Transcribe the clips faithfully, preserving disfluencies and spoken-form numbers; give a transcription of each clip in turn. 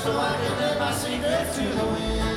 so I can let my secrets to the wind.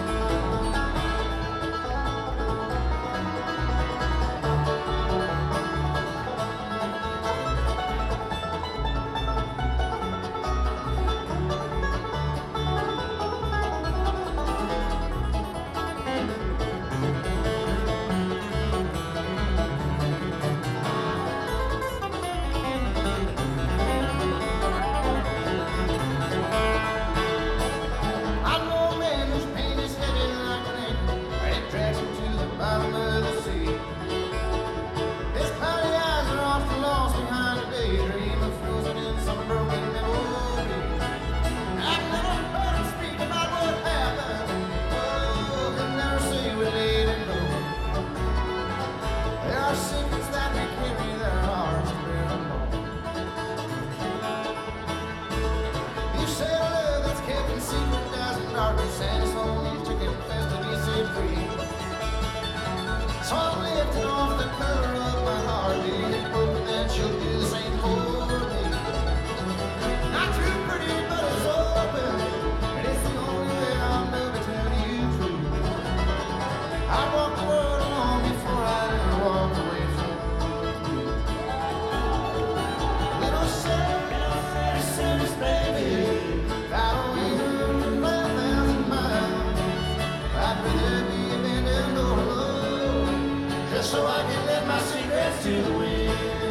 So I'm lifting off the cover of my heart, baby, hoping that you'll do the same for me. Not too pretty, but it's open, and it's the only way I'll never tell you true. I walk the world alone before I ever walk away from you. Little Sarah, Sarah's baby, I don't even five thousand miles. I'd rather be abandoned or alone, just so I can let my secrets to the wind.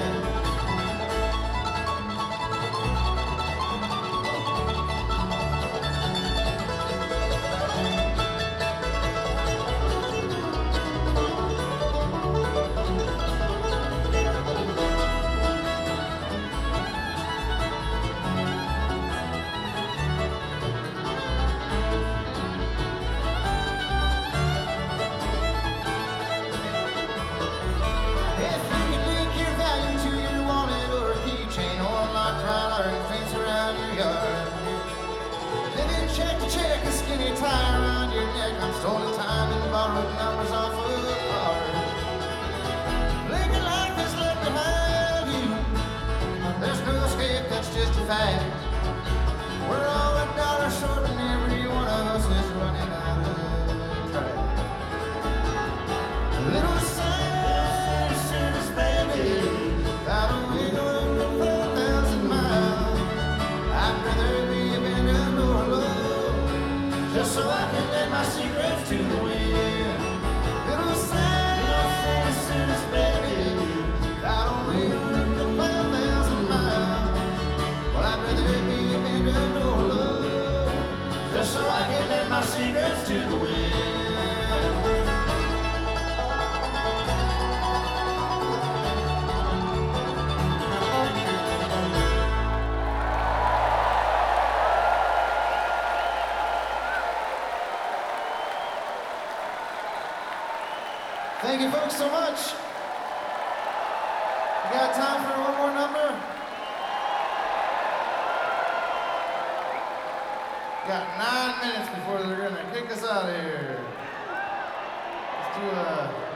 Tie around your neck, I'm stolen time and borrowed numbers off of a card. Blinking life is left behind you. There's no escape, that's just a fact. We're all a dollar short and every one of us is running out of track. A little sad service, baby, out a wiggle of four thousand miles. I'd rather be abandoned or alone, just so I can let my secrets to the wind. Little sad service, baby, I don't wait for five thousand miles. Well, I'd rather be abandoned or alone, just so I can let my secrets to the wind. Thank you folks so much. You got time for one more number? Got nine minutes before they're gonna kick us out of here. Let's do a